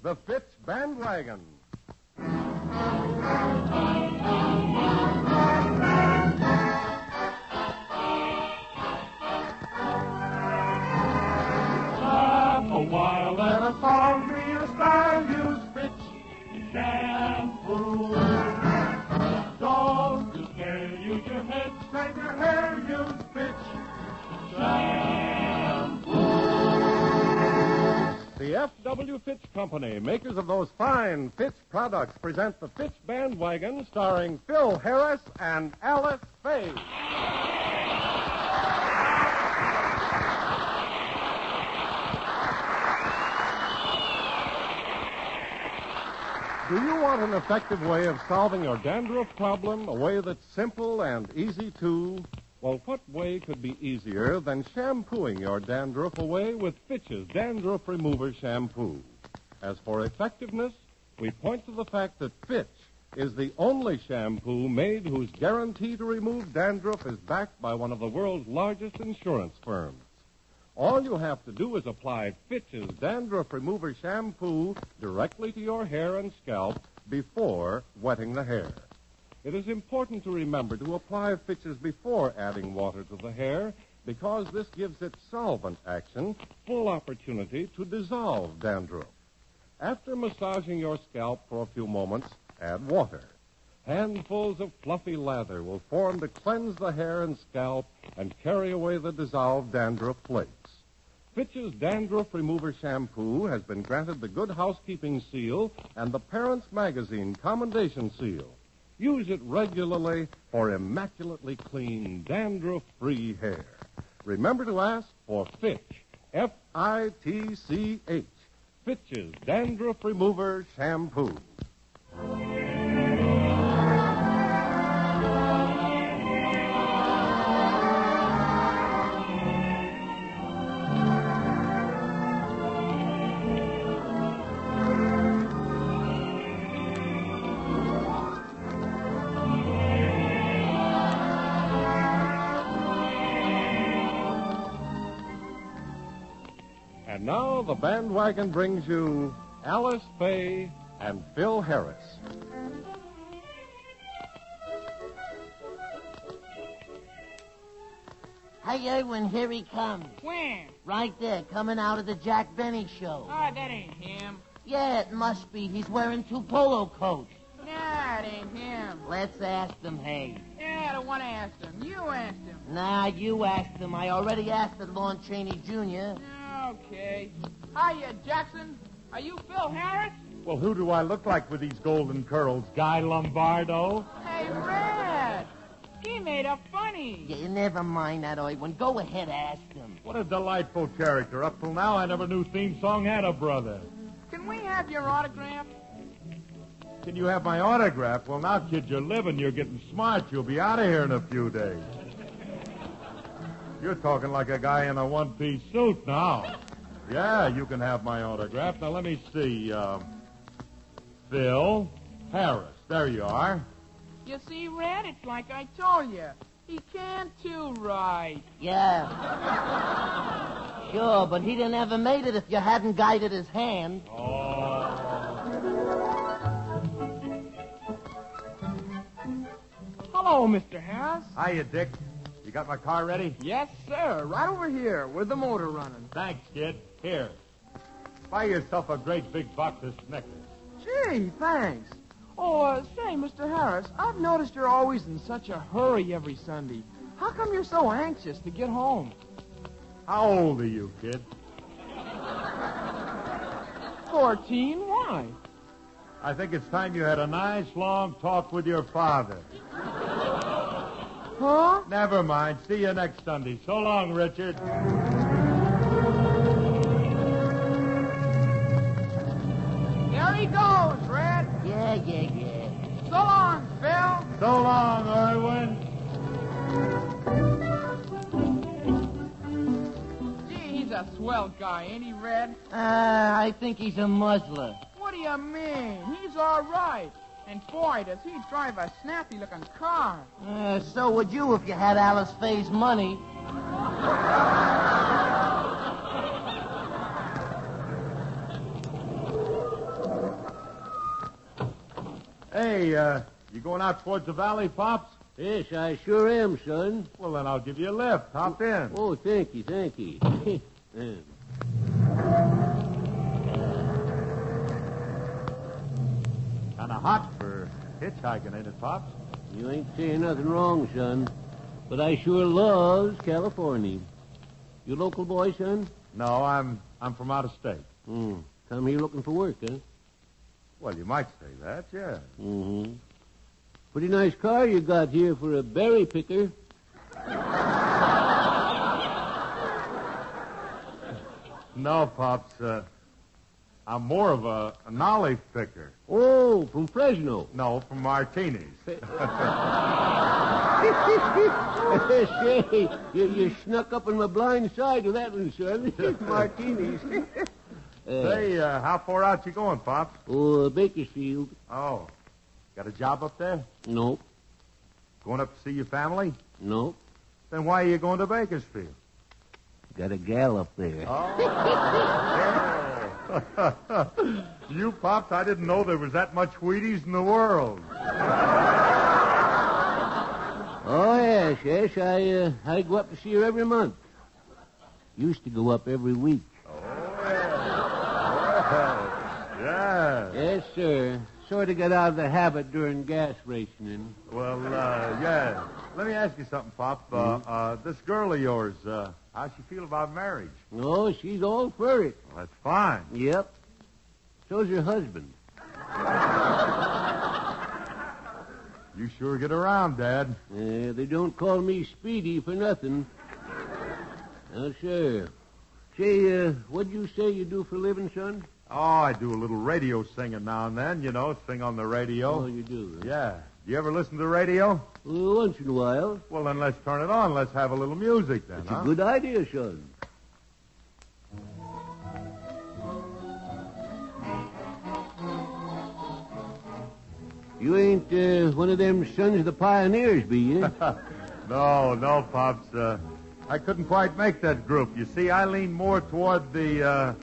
The Fitch Bandwagon. A while and a song be a style, use Fitch shampoo. Don't you scare, use your head, straighten your hair, use Fitch shampoo. The F.W. Fitch Company, makers of those fine Fitch products, present the Fitch Bandwagon, starring Phil Harris and Alice Faye. Do you want an effective way of solving your dandruff problem, a way that's simple and easy too? Well, what way could be easier than shampooing your dandruff away with Fitch's Dandruff Remover Shampoo? As for effectiveness, we point to the fact that Fitch is the only shampoo made whose guarantee to remove dandruff is backed by one of the world's largest insurance firms. All you have to do is apply Fitch's Dandruff Remover Shampoo directly to your hair and scalp before wetting the hair. It is important to remember to apply Fitch's before adding water to the hair because this gives its solvent action full opportunity to dissolve dandruff. After massaging your scalp for a few moments, add water. Handfuls of fluffy lather will form to cleanse the hair and scalp and carry away the dissolved dandruff flakes. Fitch's Dandruff Remover Shampoo has been granted the Good Housekeeping Seal and the Parents Magazine Commendation Seal. Use it regularly for immaculately clean, dandruff-free hair. Remember to ask for Fitch, F-I-T-C-H, Fitch's Dandruff Remover Shampoo. And now the bandwagon brings you Alice Faye and Phil Harris. Hey, Erwin, here he comes. When? Right there, coming out of the Jack Benny show. Oh, that ain't him. Yeah, it must be. He's wearing 2 polo coats. Nah, it ain't him. Let's ask him, hey. Yeah, I don't want to ask him. You asked him. Nah, you asked him. I already asked at Lon Chaney Jr. Okay. Hiya, Jackson. Are you Phil Harris? Well, who do I look like with these golden curls? Guy Lombardo? Hey, Red. He made a funny. Yeah, never mind that, Erwin. Go ahead, ask him. What a delightful character. Up till now, I never knew theme song had a brother. Can we have your autograph? Can you have my autograph? Well, now, kid, you're living. You're getting smart. You'll be out of here in a few days. You're talking like a guy in a one-piece suit now. Yeah, you can have my autograph. Now, let me see. Phil Harris. There you are. You see, Red, it's like I told you. He can't do right. Yeah. Sure, but he'd have never made it if you hadn't guided his hand. Oh. Hello, Mr. Harris. Hiya, Dick. You got my car ready? Yes, sir. Right over here with the motor running. Thanks, kid. Here. Buy yourself a great big box of Snickers. Gee, thanks. Oh, say, Mr. Harris, I've noticed you're always in such a hurry every Sunday. How come you're so anxious to get home? How old are you, kid? 14? Why? I think it's time you had a nice long talk with your father. Huh? Never mind. See you next Sunday. So long, Richard. There he goes, Red. Yeah. So long, Phil. So long, Irwin. Gee, he's a swell guy, ain't he, Red? I think he's a muzzler. What do you mean? He's all right. And boy, does he drive a snappy-looking car. So would you if you had Alice Faye's money. Hey, you going out towards the valley, Pops? Yes, I sure am, son. Well, then I'll give you a lift. Hop in. Oh, thank you, thank you. Kind of hot for hitchhiking, ain't it, Pops? You ain't saying nothing wrong, son. But I sure loves California. You local boy, son? No, I'm from out of state. Come here looking for work, huh? Well, you might say that, yeah. Mm-hmm. Pretty nice car you got here for a berry picker. No, Pops, I'm more of a nollie picker. Oh, from Fresno. No, from Martinis. Say, you snuck up on my blind side with that one, son. Martinis. Say, how far out you going, Pops? Oh, Bakersfield. Oh, got a job up there? Nope. Going up to see your family? Nope. Then why are you going to Bakersfield? Got a gal up there. You, Pops, I didn't know there was that much Wheaties in the world. Oh, yes. I go up to see her every month. Used to go up every week. Yeah. Yes, sir. Sort of got out of the habit during gas rationing. Well, yeah. Let me ask you something, Pop. This girl of yours, how's she feel about marriage? Oh, she's all for it. Well, that's fine. Yep. So's her husband. You sure get around, Dad. They don't call me Speedy for nothing. Now, sir. Say, what'd you say you do for a living, son? Oh, I do a little radio singing now and then, sing on the radio. Oh, you do? Huh? Yeah. Do you ever listen to the radio? Once in a while. Well, then let's turn it on. Let's have a little music, then, That's a good idea, son. You ain't one of them sons of the pioneers, be you? No, Pops. I couldn't quite make that group. You see, I lean more toward the,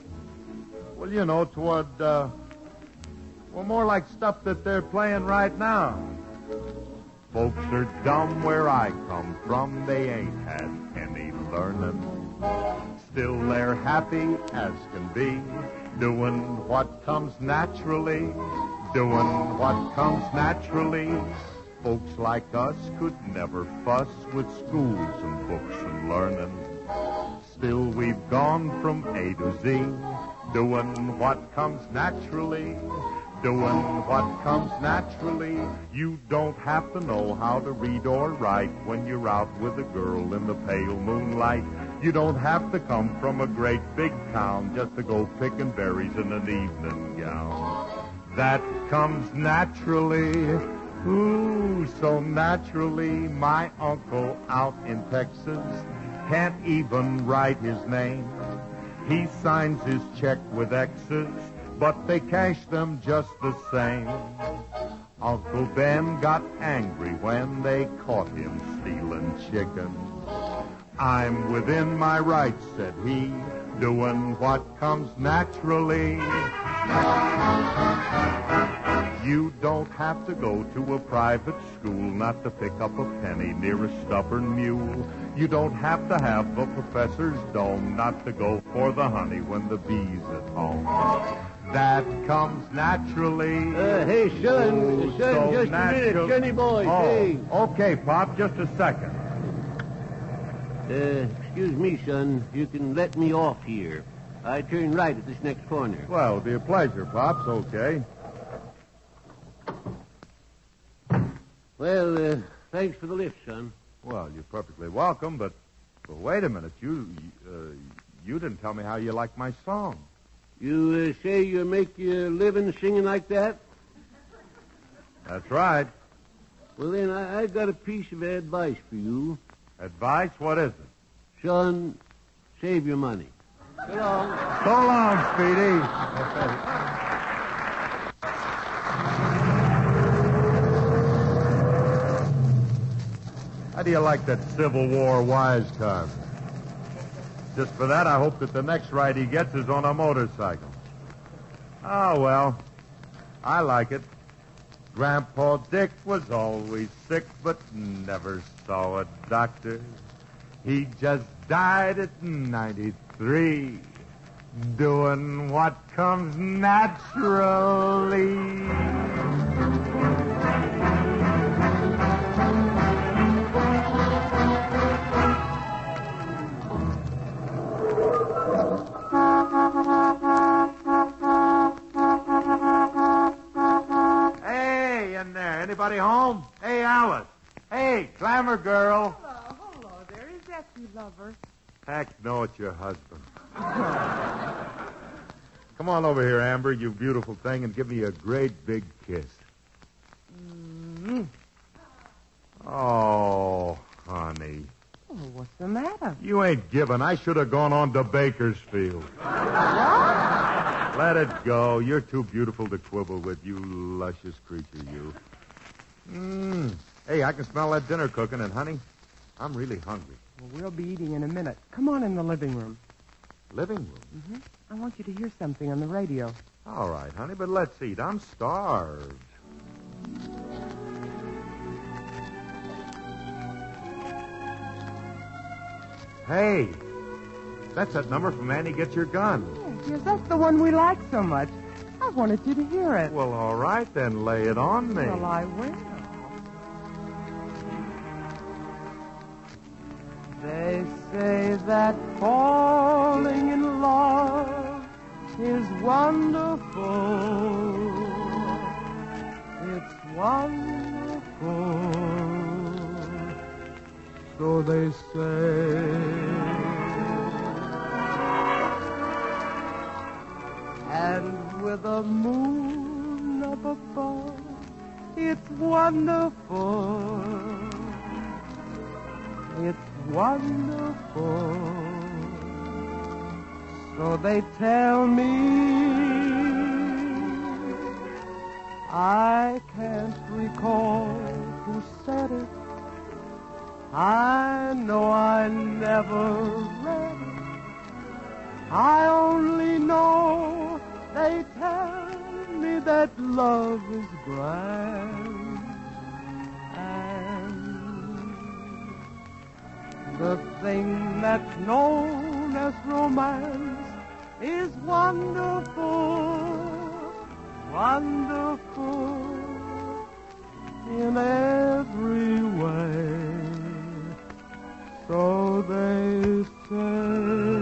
more like stuff that they're playing right now. Folks are dumb where I come from. They ain't had any learning. Still they're happy as can be, doing what comes naturally. Doing what comes naturally. Folks like us could never fuss with schools and books and learning. Still we've gone from A to Z, doing what comes naturally. Doing what comes naturally. You don't have to know how to read or write when you're out with a girl in the pale moonlight. You don't have to come from a great big town just to go picking berries in an evening gown. That comes naturally, ooh, so naturally. My uncle out in Texas can't even write his name. He signs his check with X's, but they cash them just the same. Uncle Ben got angry when they caught him stealing chicken. I'm within my rights, said he, doing what comes naturally. You don't have to go to a private school not to pick up a penny near a stubborn mule. You don't have to have a professor's dome not to go for the honey when the bee's at home. That comes naturally. Hey, son, so just natural. a minute, Sonny boy. Oh, Hey. okay, Pop, just a second. Excuse me, son. You can let me off here. I turn right at this next corner. Well, it'll be a pleasure, Pops. Okay. Well, thanks for the lift, son. Well, you're perfectly welcome, but wait a minute. You didn't tell me how you like my song. You say you make your living singing like that? That's right. Well, then, I got a piece of advice for you. Advice? What is it? Son, save your money. So long. So long, Speedy. How do you like that Civil War wisecon? Just for that, I hope that the next ride he gets is on a motorcycle. Oh, well, I like it. Grandpa Dick was always sick, but never saw a doctor. He just died at 93, doing what comes naturally. Hey, in there. Anybody home? Hey, Alice. Hey, Glamour girl. Hello there. Is that you, lover? Heck, no, it's your husband. Come on over here, Amber, you beautiful thing, and give me a great big kiss. Mm-hmm. Oh, honey. Oh, what's the matter? You ain't giving. I should have gone on to Bakersfield. Let it go. You're too beautiful to quibble with, you luscious creature, you. Hey, I can smell that dinner cooking, and, honey, I'm really hungry. Well, we'll be eating in a minute. Come on in the living room. Living room? Mm-hmm. I want you to hear something on the radio. All right, honey, but let's eat. I'm starved. Hey, that's that number from Annie Get Your Gun. Yes, that's the one we like so much. I wanted you to hear it. Well, all right, then lay it on me. Well, I will. They say that falling in love is wonderful. It's wonderful. So they say. And with a moon up above, it's wonderful. It's wonderful. So they tell me. I can't recall who said it. I know I never read it. I only know they tell me that love is grand. And the thing that's known as romance is wonderful, wonderful in every way. So they say.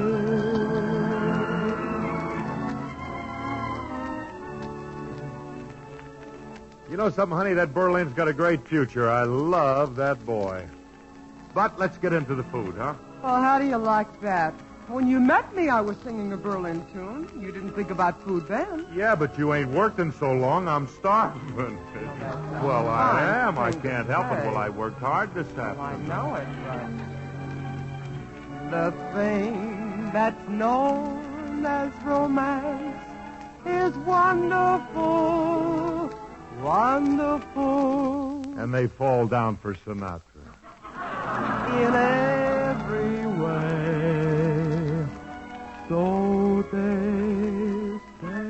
You know something, honey? That Berlin's got a great future. I love that boy. But let's get into the food, huh? Well, how do you like that? When you met me, I was singing a Berlin tune. You didn't think about food then. Yeah, but you ain't worked in so long, I'm starving. Well, I am. I can't help it. Well, I worked hard this Well, I afternoon. know it, but the thing that's known as romance is wonderful, wonderful And they fall down for Sinatra. in every way. So they say.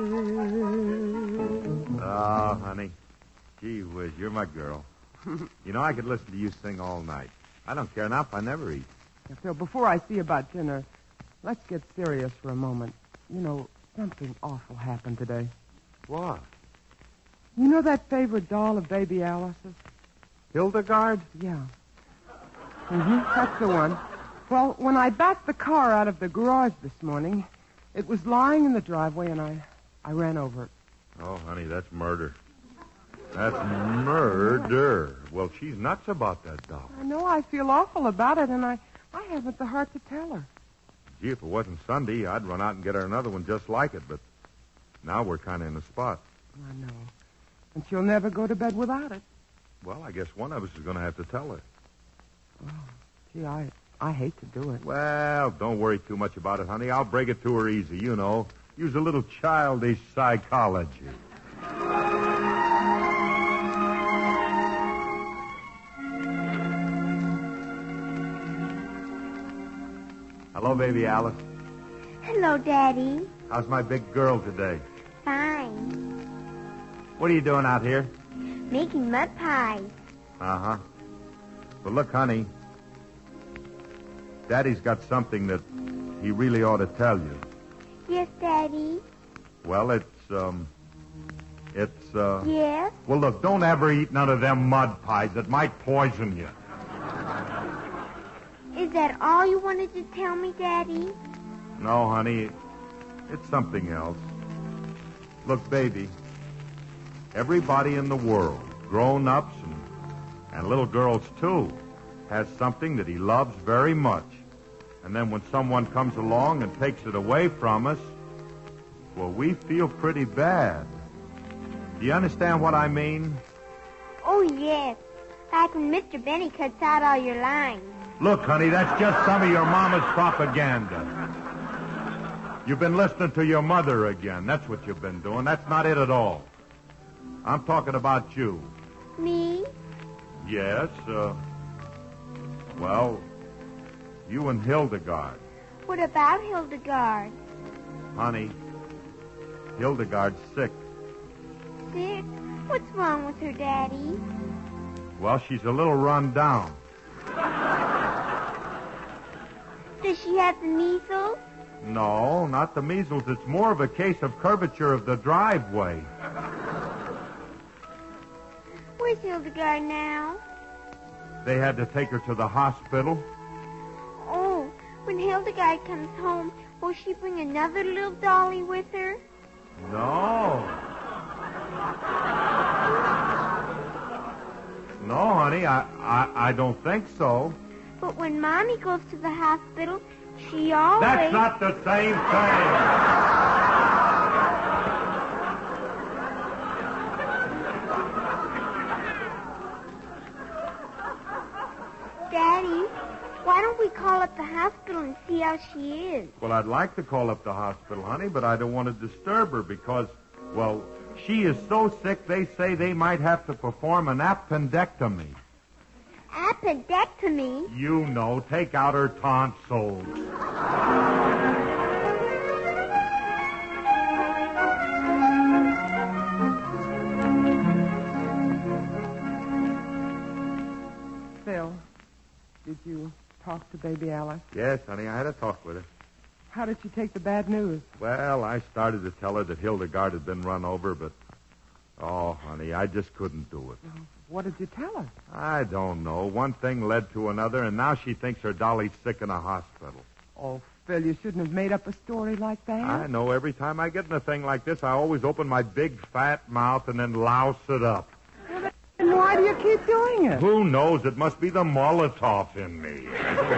Oh, honey. Gee whiz, you're my girl. You know, I could listen to you sing all night. I don't care enough. I never eat. So before I see about dinner, let's get serious for a moment. You know, something awful happened today. What? You know that favorite doll of Baby Alice's? Hildegard? Yeah. That's the one. Well, when I backed the car out of the garage this morning, it was lying in the driveway, and I ran over it. Oh, honey, that's murder. That's murder. Well, she's nuts about that doll. I know I feel awful about it, and I haven't the heart to tell her. Gee, if it wasn't Sunday, I'd run out and get her another one just like it, but now we're kind of in a spot. I know. And she'll never go to bed without it. Well, I guess one of us is going to have to tell her. Oh, gee, I hate to do it. Well, don't worry too much about it, honey. I'll break it to her easy, you know. Use a little childish psychology. Hello, baby Alice. Hello, Daddy. How's my big girl today? Fine. What are you doing out here? making mud pies. Uh-huh. But look, honey, Daddy's got something that he really ought to tell you. Yes, Daddy. Well, it's... Yes? Well, look, don't ever eat none of them mud pies. It might poison you. Is that all you wanted to tell me, Daddy? No, honey, it's something else. Look, baby, everybody in the world, grown-ups and little girls, too, has something that he loves very much. And then when someone comes along and takes it away from us, well, we feel pretty bad. Do you understand what I mean? Oh, yes. Like when Mr. Benny cuts out all your lines. Look, honey, that's just some of your mama's propaganda. You've been listening to your mother again. That's what you've been doing. That's not it at all. I'm talking about you. Me? Yes, well, you and Hildegard. What about Hildegard? Honey, Hildegard's sick. Sick? What's wrong with her, Daddy? Well, she's a little run down. Does she have the measles? No, not the measles. It's more of a case of curvature of the driveway. Where's Hildegard now? They had to take her to the hospital. Oh, when Hildegard comes home, will she bring another little dolly with her? No. No, honey, I don't think so. But when Mommy goes to the hospital, she always... That's not the same thing. Daddy, why don't we call up the hospital and see how she is? Well, I'd like to call up the hospital, honey, but I don't want to disturb her because, well, she is so sick they say they might have to perform an appendectomy. Appendectomy? You know, take out her tonsils. Phil, did you talk to baby Alice? Yes, honey, I had a talk with her. How did she take the bad news? Well, I started to tell her that Hildegard had been run over, but, oh, honey, I just couldn't do it. What did you tell her? I don't know. One thing led to another, and now she thinks her dolly's sick in a hospital. Oh, Phil, you shouldn't have made up a story like that. I know. Every time I get in a thing like this, I always open my big, fat mouth and then louse it up. And why do you keep doing it? Who knows? It must be the Molotov in me.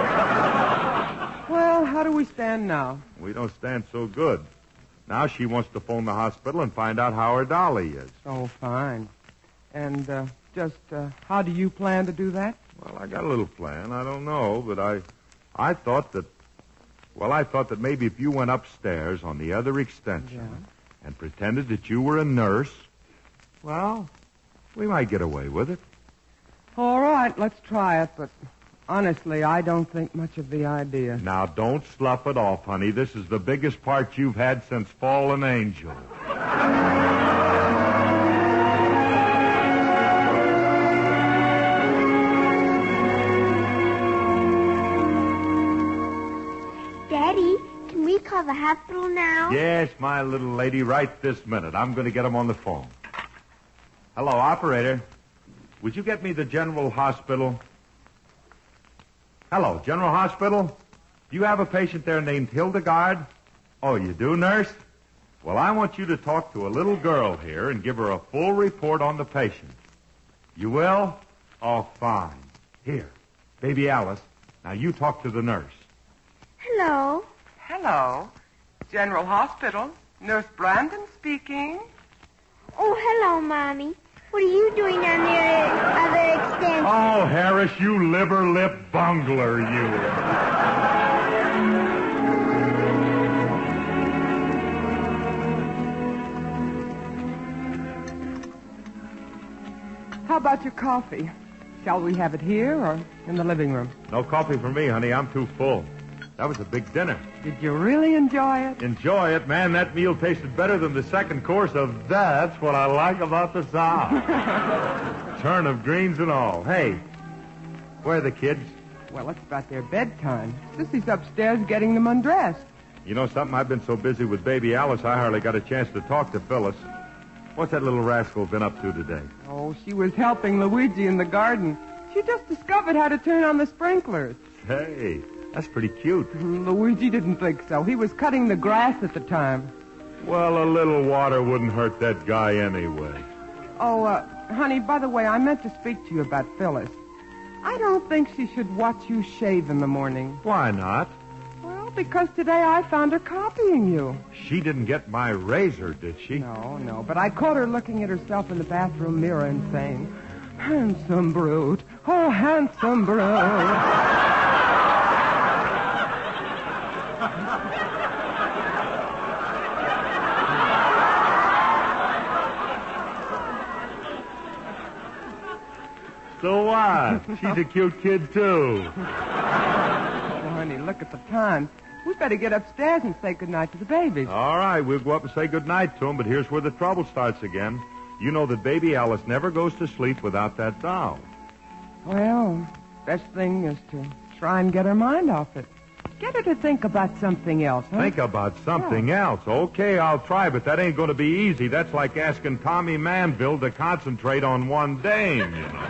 Well, how do we stand now? We don't stand so good. Now she wants to phone the hospital and find out how her dolly is. Oh, fine. And how do you plan to do that? Well, I got a little plan. I don't know, but I thought that maybe if you went upstairs on the other extension and pretended that you were a nurse, well, we might get away with it. All right, let's try it, but honestly, I don't think much of the idea. Now, don't slough it off, honey. This is the biggest part you've had since Fallen Angel. Daddy, can we call the hospital now? Yes, my little lady, right this minute. I'm going to get them on the phone. Hello, operator. Would you get me the General Hospital? Hello, General Hospital? Do you have a patient there named Hildegard? Oh, you do, nurse? Well, I want you to talk to a little girl here and give her a full report on the patient. You will? Oh, fine. Here, baby Alice. Now, you talk to the nurse. Hello. Hello. General Hospital. Nurse Brandon speaking. Oh, hello, Mommy. What are you doing on the other extension? Oh, Harris, you liver lip bungler, you. How about your coffee? Shall we have it here or in the living room? No coffee for me, honey. I'm too full. That was a big dinner. Did you really enjoy it? Enjoy it, man. That meal tasted better than the second course of That's What I Like About the South. Turnip greens and all. Hey, where are the kids? Well, it's about their bedtime. Sissy's upstairs getting them undressed. You know something? I've been so busy with baby Alice, I hardly got a chance to talk to Phyllis. What's that little rascal been up to today? Oh, she was helping Luigi in the garden. She just discovered how to turn on the sprinklers. Hey, that's pretty cute. Luigi didn't think so. He was cutting the grass at the time. Well, a little water wouldn't hurt that guy anyway. Oh, honey, by the way, I meant to speak to you about Phyllis. I don't think she should watch you shave in the morning. Why not? Well, because today I found her copying you. She didn't get my razor, did she? No, but I caught her looking at herself in the bathroom mirror and saying, "Handsome brute. Oh, handsome brute." So what? She's a cute kid, too. Oh, honey, look at the time. We'd better get upstairs and say goodnight to the babies. All right, we'll go up and say goodnight to them, but here's where the trouble starts again. You know that baby Alice never goes to sleep without that doll. Well, best thing is to try and get her mind off it. Get her to think about something else, huh? Think about something else. Okay, I'll try, but that ain't going to be easy. That's like asking Tommy Manville to concentrate on one dame, you know.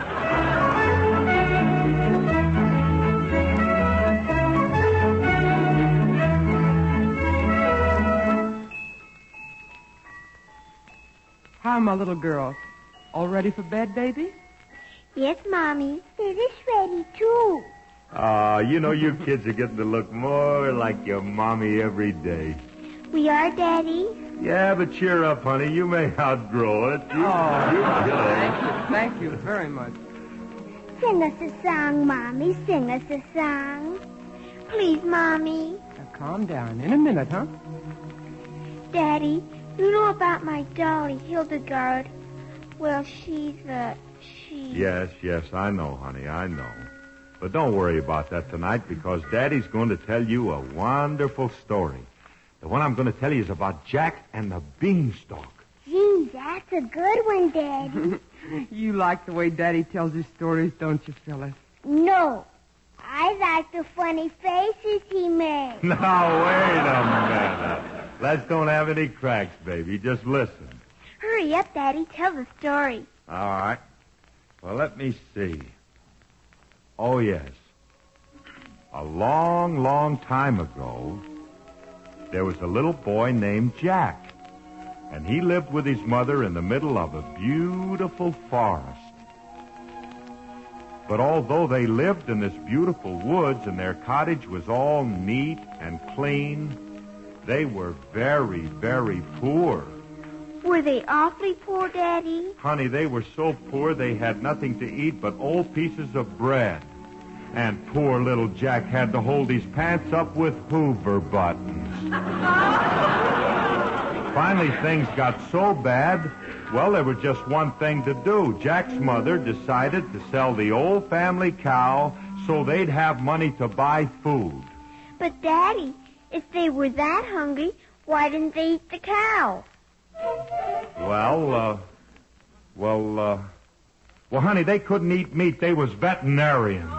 How are my little girls? All ready for bed, baby? Yes, Mommy. It is ready, too. You know, you kids are getting to look more like your mommy every day. We are, Daddy. Yeah, but cheer up, honey. You may outgrow it. Thank you very much. Sing us a song, Mommy. Sing us a song. Please, Mommy. Now, calm down. In a minute, huh? Daddy, you know about my dolly, Hildegard? Well, she's Yes, I know, honey. I know. But don't worry about that tonight because Daddy's going to tell you a wonderful story. The one I'm going to tell you is about Jack and the Beanstalk. Gee, that's a good one, Daddy. You like the way Daddy tells his stories, don't you, Phyllis? No. I like the funny faces he makes. Now, wait a minute. Let's don't have any cracks, baby. Just listen. Hurry up, Daddy. Tell the story. All right. Well, let me see. Oh, yes. A long, long time ago, there was a little boy named Jack, and he lived with his mother in the middle of a beautiful forest. But although they lived in this beautiful woods and their cottage was all neat and clean, they were very, very poor. Were they awfully poor, Daddy? Honey, they were so poor they had nothing to eat but old pieces of bread. And poor little Jack had to hold his pants up with Hoover buttons. Finally, things got so bad, well, there was just one thing to do. Jack's mother decided to sell the old family cow so they'd have money to buy food. But, Daddy, if they were that hungry, why didn't they eat the cow? Well, honey, they couldn't eat meat. They was veterinarians.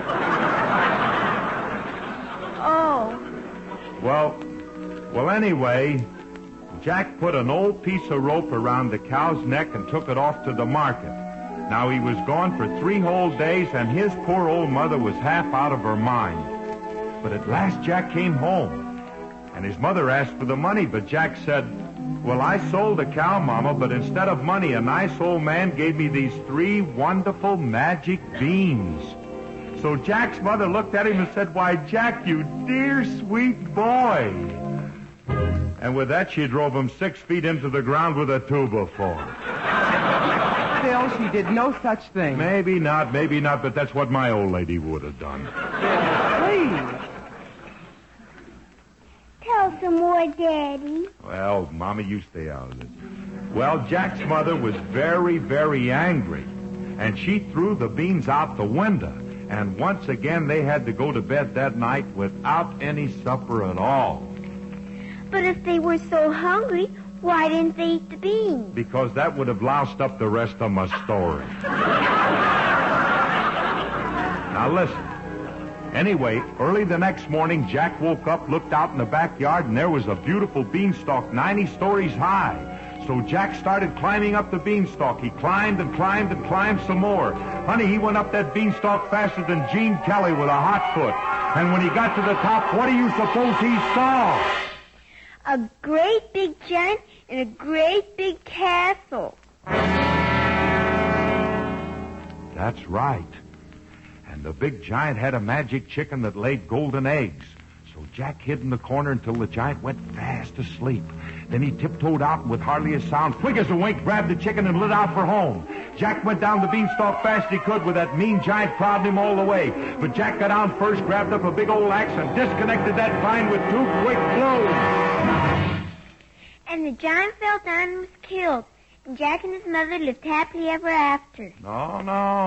Oh. Well, anyway, Jack put an old piece of rope around the cow's neck and took it off to the market. Now, he was gone for 3 whole days, and his poor old mother was half out of her mind. But at last Jack came home, and his mother asked for the money, but Jack said, "Well, I sold the cow, Mama, but instead of money, a nice old man gave me these 3 wonderful magic beans." So Jack's mother looked at him and said, "Why, Jack, you dear, sweet boy." And with that, she drove him 6 feet into the ground with a 2x4. Phil, she did no such thing. Maybe not, but that's what my old lady would have done. Please. Tell some more, Daddy. Well, Mommy, you stay out of this. Well, Jack's mother was very, very angry, and she threw the beans out the window. And once again, they had to go to bed that night without any supper at all. But if they were so hungry, why didn't they eat the beans? Because that would have loused up the rest of my story. Now listen. Anyway, early the next morning, Jack woke up, looked out in the backyard, and there was a beautiful beanstalk 90 stories high. So Jack started climbing up the beanstalk. He climbed and climbed and climbed some more. Honey, he went up that beanstalk faster than Gene Kelly with a hot foot. And when he got to the top, what do you suppose he saw? A great big giant in a great big castle. That's right. And the big giant had a magic chicken that laid golden eggs. So Jack hid in the corner until the giant went fast asleep. Then he tiptoed out and with hardly a sound, quick as a wink, grabbed the chicken and lit out for home. Jack went down the beanstalk fast as he could with that mean giant crowding him all the way. But Jack got down first, grabbed up a big old axe, and disconnected that vine with 2 quick blows. And the giant fell down and was killed. And Jack and his mother lived happily ever after. No.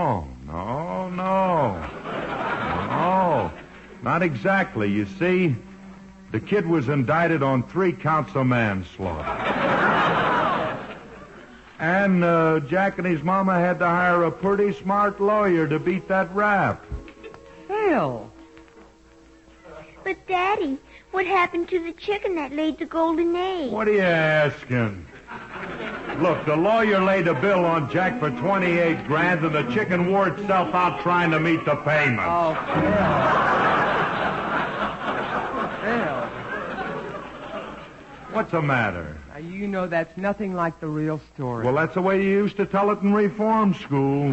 Not exactly. You see, the kid was indicted on 3 counts of manslaughter. And Jack and his mama had to hire a pretty smart lawyer to beat that rap. Phil. But, Daddy, what happened to the chicken that laid the golden egg? What are you asking? Look, the lawyer laid a bill on Jack for $28,000, and the chicken wore itself out trying to meet the payment. Oh, Phil. What's the matter? Now, you know that's nothing like the real story. Well, that's the way you used to tell it in reform school.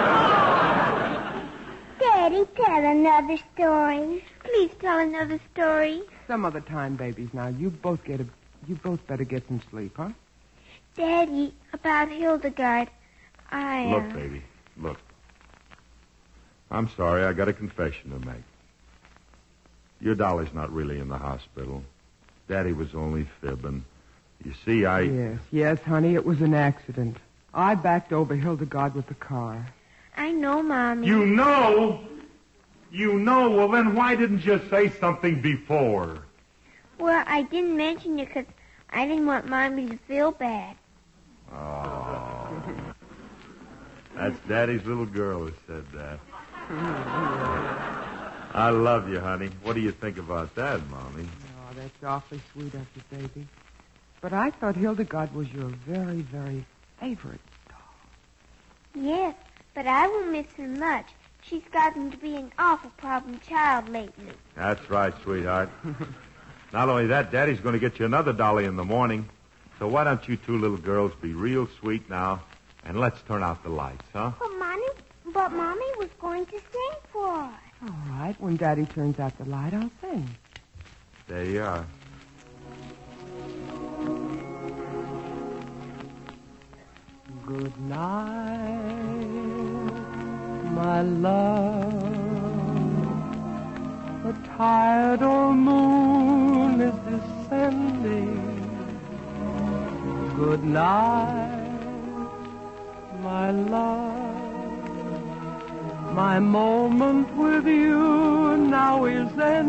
Daddy, tell another story. Please tell another story. Some other time, babies. Now, you both better get some sleep, huh? Daddy, about Hildegard, Look, baby, look. I'm sorry, I got a confession to make. Your dolly's not really in the hospital. Daddy was only fibbing. You see, Yes, honey, it was an accident. I backed over Hildegard with the car. I know, Mommy. You know? Well, then why didn't you say something before? Well, I didn't mention it because I didn't want Mommy to feel bad. Oh. That's Daddy's little girl who said that. I love you, honey. What do you think about that, Mommy? Oh, that's awfully sweet of you, baby. But I thought Hildegard was your very, very favorite doll. Yes, but I won't miss her much. She's gotten to be an awful problem child lately. That's right, sweetheart. Not only that, Daddy's going to get you another dolly in the morning. So why don't you 2 little girls be real sweet now, and let's turn out the lights, huh? But Mommy was going to sing for us. All right, when Daddy turns out the light, I'll sing. There you are. Good night, my love. The tired old moon is descending. Good night, my love. My moment with you now is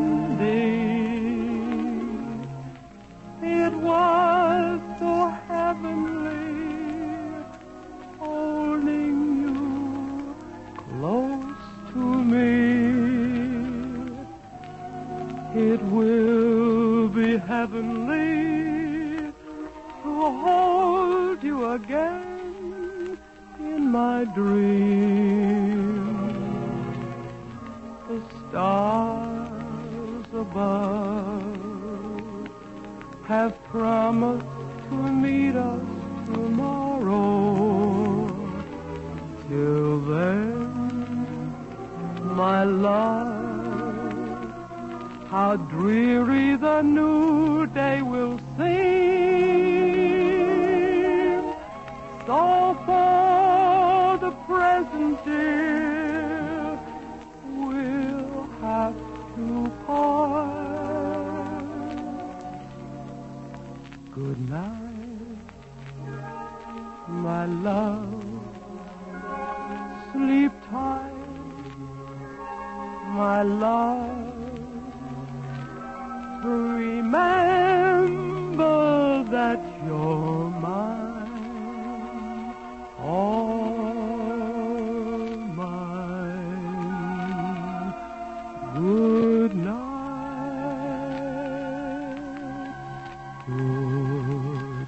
ending. It was so heavenly holding you close to me. It will be heavenly to hold you again in my dreams. The stars above have promised to meet us tomorrow. Till then, my love, how dreary the new day will seem. So for the present, dear, we'll have to part. Good night, my love. Sleep tight, my love. Remember that you're mine, all mine. Good night, good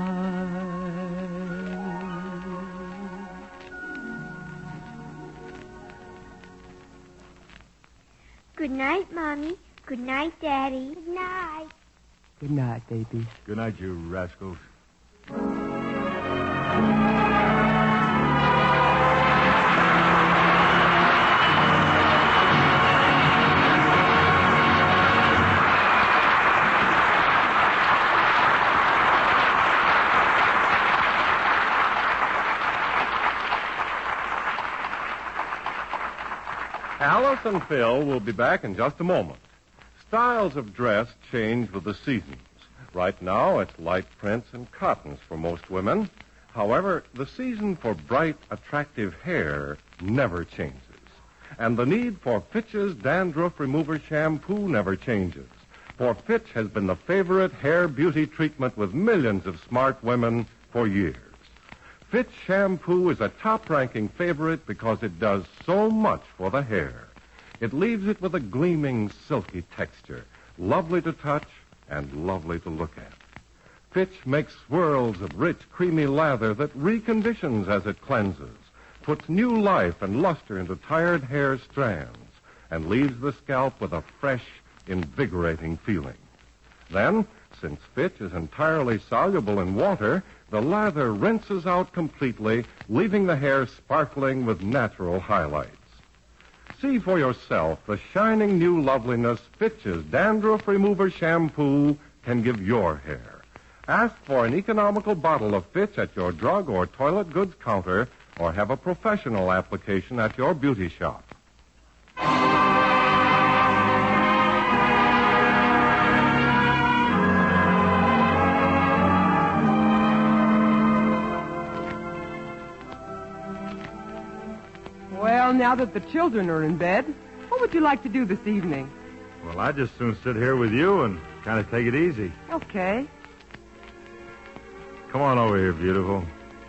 night. Good night, Mommy. Good night, Daddy. Good night. Good night, baby. Good night, you rascals. Alice and Phil will be back in just a moment. Styles of dress change with the seasons. Right now, it's light prints and cottons for most women. However, the season for bright, attractive hair never changes. And the need for Fitch's Dandruff Remover Shampoo never changes. For Fitch has been the favorite hair beauty treatment with millions of smart women for years. Fitch Shampoo is a top-ranking favorite because it does so much for the hair. It leaves it with a gleaming, silky texture, lovely to touch and lovely to look at. Fitch makes swirls of rich, creamy lather that reconditions as it cleanses, puts new life and luster into tired hair strands, and leaves the scalp with a fresh, invigorating feeling. Then, since Fitch is entirely soluble in water, the lather rinses out completely, leaving the hair sparkling with natural highlights. See for yourself the shining new loveliness Fitch's Dandruff Remover Shampoo can give your hair. Ask for an economical bottle of Fitch at your drug or toilet goods counter, or have a professional application at your beauty shop. Well, now that the children are in bed, what would you like to do this evening? Well, I'd just soon sit here with you and kind of take it easy. Okay. Come on over here, beautiful.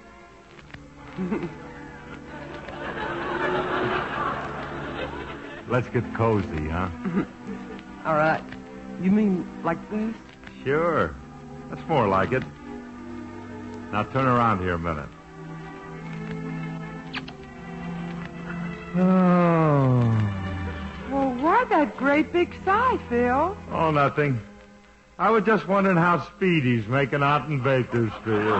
Let's get cozy, huh? All right. You mean like this? Sure. That's more like it. Now turn around here a minute. Oh. Well, why that great big sigh, Phil? Oh, nothing. I was just wondering how Speedy's making out in Bakersfield.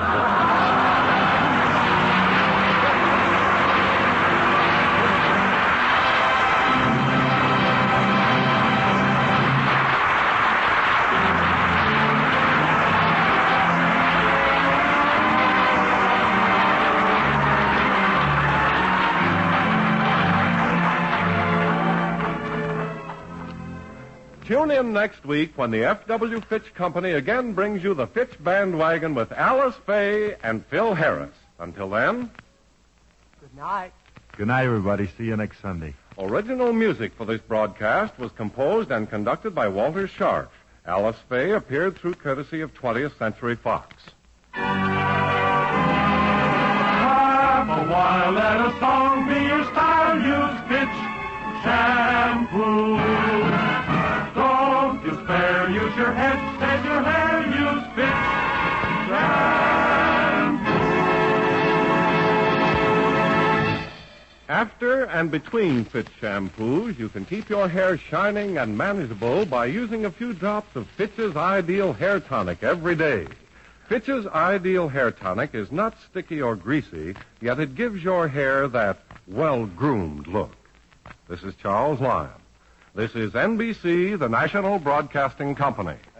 Tune in next week when the F.W. Fitch Company again brings you the Fitch Bandwagon with Alice Faye and Phil Harris. Until then, Good night. Good night, everybody. See you next Sunday. original music for this broadcast was composed and conducted by Walter Scharf. Alice Faye appeared through courtesy of 20th Century Fox. Have a while, let a song be your style. Use Fitch shampoo. Don't you spare, use your head, save your hair, use Fitch shampoo. After and between Fitch shampoos, you can keep your hair shining and manageable by using a few drops of Fitch's Ideal Hair Tonic every day. Fitch's Ideal Hair Tonic is not sticky or greasy, yet it gives your hair that well-groomed look. This is Charles Lyon. This is NBC, the National Broadcasting Company.